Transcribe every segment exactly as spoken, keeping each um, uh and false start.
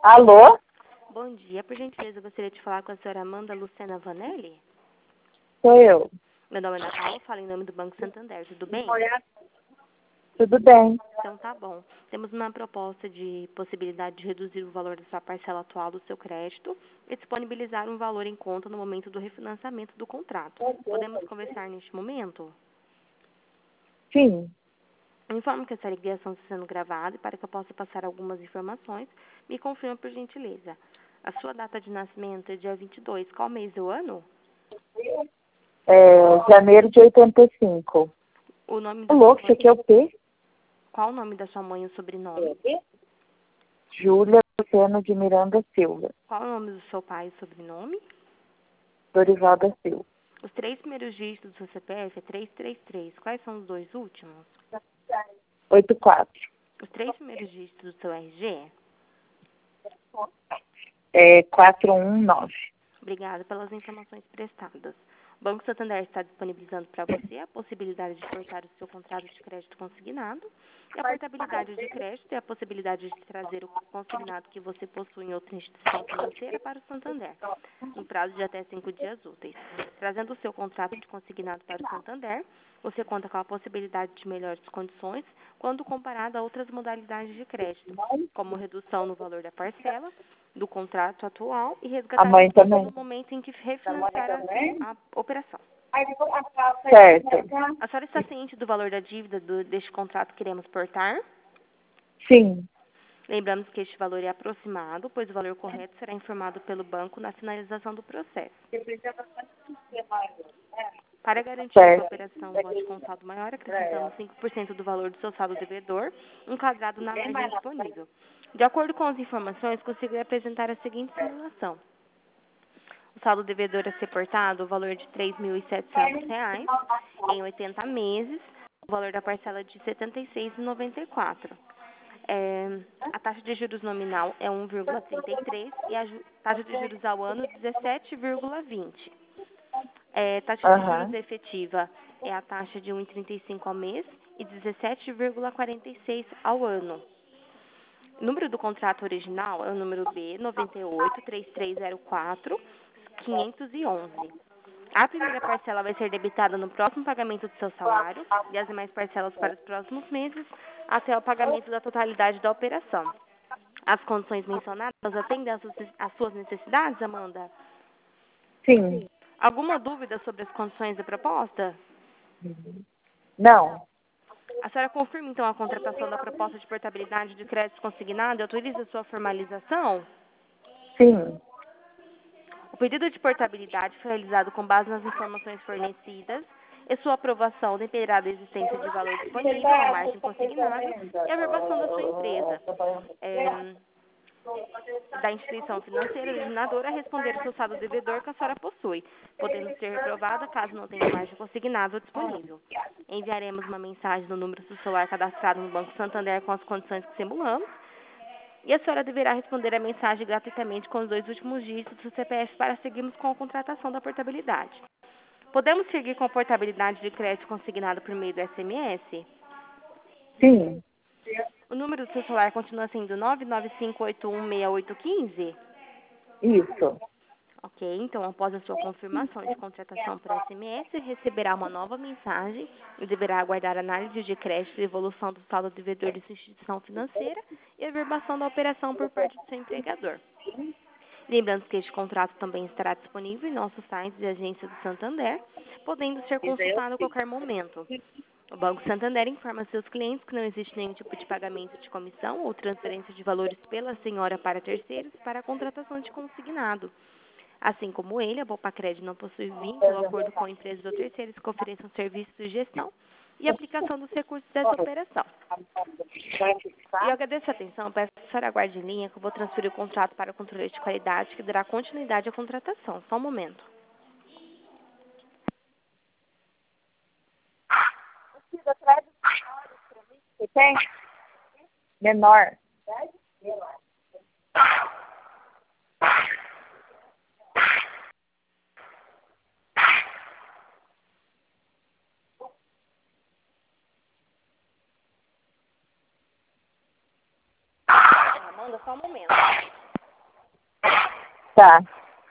Alô? Bom dia, por gentileza, eu gostaria de falar com a senhora Amanda Lucena Vanelli. Sou eu. Meu nome é Ana Paula, falo em nome do Banco Santander, tudo bem? Tudo bem? Então tá bom. Temos uma proposta de possibilidade de reduzir o valor da sua parcela atual do seu crédito e disponibilizar um valor em conta no momento do refinanciamento do contrato. Podemos conversar neste momento? Sim. Eu informo que essa ligação está sendo gravada e para que eu possa passar algumas informações, me confirma por gentileza. A sua data de nascimento é dia vinte e dois, qual mês do ano? É, janeiro de oitenta e cinco. O nome Ô, da sua louco, isso mãe? aqui é o P? Qual o nome da sua mãe e o sobrenome? Júlia Luciano de Miranda Silva. Qual o nome do seu pai e o sobrenome? Dorival da Silva. Os três primeiros dígitos do seu C P F é trezentos e trinta e três. Quais são os dois últimos? oitenta e quatro. Os três primeiros dígitos do seu R G? É quatrocentos e dezenove. Obrigada pelas informações prestadas. O Banco Santander está disponibilizando para você a possibilidade de portar o seu contrato de crédito consignado. E a portabilidade de crédito é a possibilidade de trazer o consignado que você possui em outra instituição financeira para o Santander, no prazo de até cinco dias úteis. Trazendo o seu contrato de consignado para o Santander, você conta com a possibilidade de melhores condições quando comparado a outras modalidades de crédito, como redução no valor da parcela, do contrato atual e A resgatar mãe recursos também. no momento em que refinanciar a, a operação. Certo. A senhora está ciente do valor da dívida do, deste contrato que queremos portar? Sim. Lembramos que este valor é aproximado, pois o valor correto será informado pelo banco na finalização do processo. Para garantir que a Certo. operação vote com saldo maior, acrescentamos cinco por cento do valor do seu saldo devedor, enquadrado na margem disponível. De acordo com as informações, consigo apresentar a seguinte simulação. O saldo devedor a ser portado, o valor de três mil e setecentos reais, em oitenta meses, o valor da parcela de setenta e seis reais e noventa e quatro centavos. É, a taxa de juros nominal é um vírgula trinta e três e a ju- taxa de juros ao ano dezessete vírgula vinte. É, taxa de juros Aham. efetiva é a taxa de um vírgula trinta e cinco ao mês e dezessete vírgula quarenta e seis ao ano. O número do contrato original é o número B nove oito três três zero quatro quinhentos e onze. A primeira parcela vai ser debitada no próximo pagamento do seu salário e as demais parcelas para os próximos meses até o pagamento da totalidade da operação. As condições mencionadas atendem às suas às suas necessidades, Amanda? Sim. Alguma dúvida sobre as condições da proposta? Não. A senhora confirma, então, a contratação da proposta de portabilidade de crédito consignado e autoriza sua formalização? Sim. O pedido de portabilidade foi realizado com base nas informações fornecidas e sua aprovação dependerá da existência de valor disponível, a margem consignada e a verbação da sua empresa, é, da instituição financeira originadora a responder o seu saldo devedor que a senhora possui, podendo ser reprovada caso não tenha margem consignável disponível. Enviaremos uma mensagem no número do celular cadastrado no Banco Santander com as condições que simulamos. E a senhora deverá responder a mensagem gratuitamente com os dois últimos dígitos do C P F para seguirmos com a contratação da portabilidade. Podemos seguir com a portabilidade de crédito consignado por meio do S M S? Sim. O número do seu celular continua sendo nove nove cinco oito um seis oito um cinco? Isso. Ok, então após a sua confirmação de contratação por S M S, receberá uma nova mensagem e deverá aguardar análise de crédito e evolução do saldo devedor de sua instituição financeira e a verbação da operação por parte do seu empregador. Lembrando que este contrato também estará disponível em nosso site de agência do Santander, podendo ser consultado a qualquer momento. O Banco Santander informa seus clientes que não existe nenhum tipo de pagamento de comissão ou transferência de valores pela senhora para terceiros para a contratação de consignado. Assim como ele, a Bopacred não possui vínculo ou acordo com empresas ou terceiros que ofereçam serviços de gestão e aplicação dos recursos dessa operação. E eu agradeço a atenção, peço que a senhora aguarde em linha que eu vou transferir o contrato para o controle de qualidade que dará continuidade à contratação. Só um momento. Você tem? Menor. Amanda, só um momento. Tá.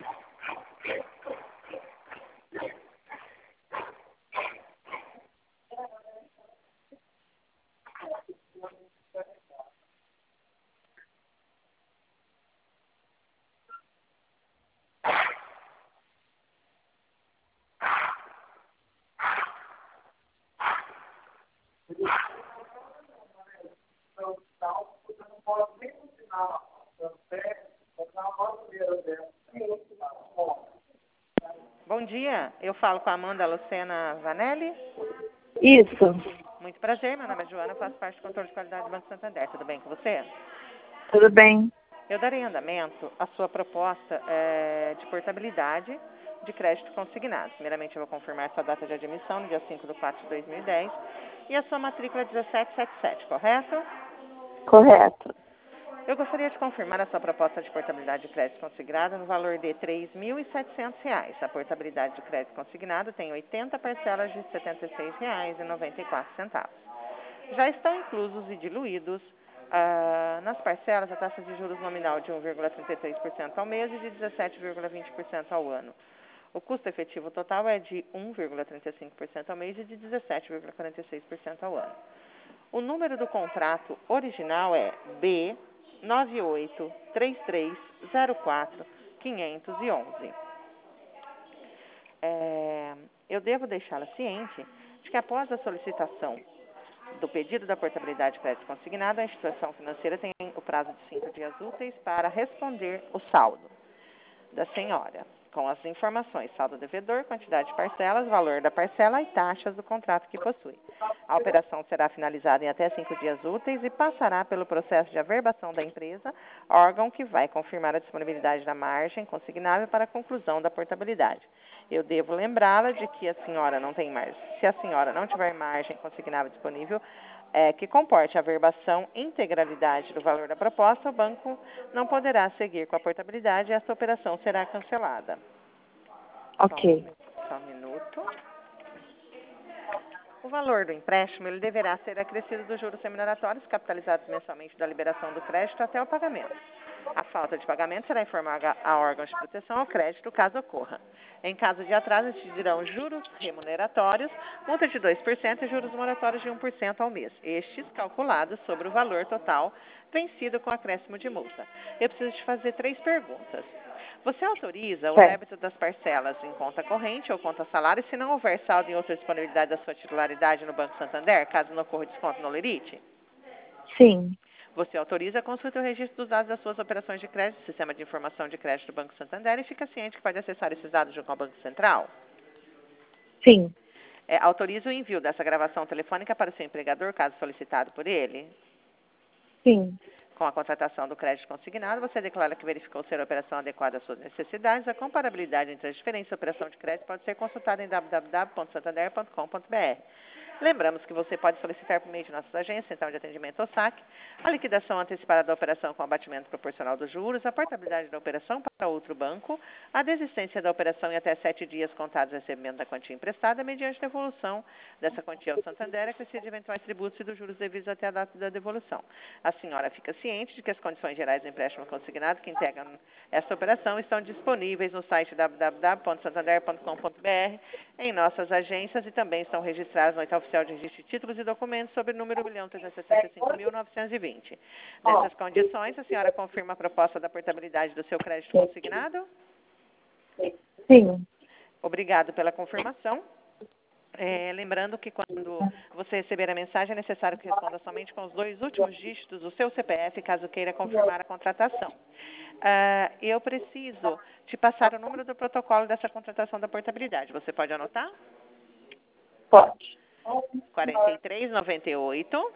Bom dia, eu falo com a Amanda Lucena Vanelli. Isso. Muito prazer, meu nome é Joana, eu faço parte do controle de qualidade do Banco Santander. Tudo bem com você? Tudo bem? Eu darei andamento à sua proposta é, de portabilidade de crédito consignado. Primeiramente, eu vou confirmar sua data de admissão, no dia cinco de quatro de dois mil e dez, e a sua matrícula dezessete setenta e sete, correto? Correto. Eu gostaria de confirmar a sua proposta de portabilidade de crédito consignado no valor de três mil e setecentos reais. A portabilidade de crédito consignado tem oitenta parcelas de setenta e seis reais e noventa e quatro centavos. Já estão inclusos e diluídos ah, nas parcelas a taxa de juros nominal de um vírgula trinta e três por cento ao mês e de dezessete vírgula vinte por cento ao ano. O custo efetivo total é de um vírgula trinta e cinco por cento ao mês e de dezessete vírgula quarenta e seis por cento ao ano. O número do contrato original é B nove oito três três zero quatro cinco um um. É, eu devo deixá-la ciente de que após a solicitação do pedido da portabilidade de crédito consignado, a instituição financeira tem o prazo de cinco dias úteis para responder o saldo da senhora, com as informações: saldo devedor, quantidade de parcelas, valor da parcela e taxas do contrato que possui. A operação será finalizada em até cinco dias úteis e passará pelo processo de averbação da empresa, órgão que vai confirmar a disponibilidade da margem consignável para a conclusão da portabilidade. Eu devo lembrá-la de que a senhora não tem margem. Se a senhora não tiver margem consignável disponível, é, que comporte a averbação integralidade do valor da proposta, o banco não poderá seguir com a portabilidade e esta operação será cancelada. Ok. Só um, só um minuto. O valor do empréstimo ele deverá ser acrescido dos juros remuneratórios capitalizados mensalmente da liberação do crédito até o pagamento. A falta de pagamento será informada a órgãos de proteção ao crédito, caso ocorra. Em caso de atraso, incidirão juros remuneratórios, multa de dois por cento e juros moratórios de um por cento ao mês, estes calculados sobre o valor total vencido com acréscimo de multa. Eu preciso te fazer três perguntas. Você autoriza o Certo. débito das parcelas em conta corrente ou conta salário se não houver saldo em outra disponibilidade da sua titularidade no Banco Santander, caso não ocorra desconto no Lerite? Sim. Você autoriza a consulta e o registro dos dados das suas operações de crédito, Sistema de Informação de Crédito do Banco Santander, e fica ciente que pode acessar esses dados junto ao Banco Central? Sim. É, autoriza o envio dessa gravação telefônica para o seu empregador, caso solicitado por ele? Sim. Com a contratação do crédito consignado, você declara que verificou ser a operação adequada às suas necessidades. A comparabilidade entre as diferentes operações de crédito pode ser consultada em w w w ponto santander ponto com ponto b r. Lembramos que você pode solicitar por meio de nossas agências, Central de Atendimento ou S A C, a liquidação antecipada da operação com abatimento proporcional dos juros, a portabilidade da operação para outro banco, a desistência da operação em até sete dias contados recebimento da quantia emprestada, mediante devolução dessa quantia ao Santander, acrescido de eventuais tributos e dos juros devidos até a data da devolução. A senhora fica ciente de que as condições gerais do empréstimo consignado que integram essa operação estão disponíveis no site w w w ponto santander ponto com ponto b r, em nossas agências, e também estão registrados no Oficial de Registro de Títulos e Documentos sob o número um milhão trezentos e sessenta e cinco mil novecentos e vinte. Nessas condições, a senhora confirma a proposta da portabilidade do seu crédito consignado? Sim. Obrigado pela confirmação. É, lembrando que quando você receber a mensagem, é necessário que responda somente com os dois últimos dígitos do seu C P F, caso queira confirmar a contratação. Ah, eu preciso te passar o número do protocolo dessa contratação da portabilidade. Você pode anotar? Pode. quarenta e três, noventa e oito,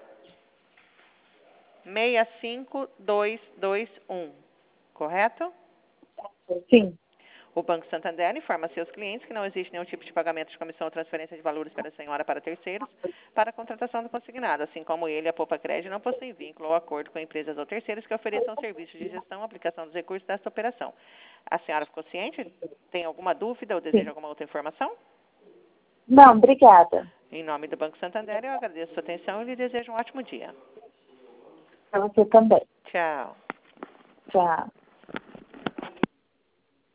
seis cinco dois dois um, correto? Sim. O Banco Santander informa a seus clientes que não existe nenhum tipo de pagamento de comissão ou transferência de valores para a senhora para terceiros para a contratação do consignado, assim como ele, a Poupa Crédito, não possui vínculo ou acordo com empresas ou terceiros que ofereçam serviços de gestão ou aplicação dos recursos desta operação. A senhora ficou ciente? Tem alguma dúvida ou deseja Sim. alguma outra informação? Não, obrigada. Em nome do Banco Santander, eu agradeço a sua atenção e lhe desejo um ótimo dia. Para você também. Tchau. Tchau.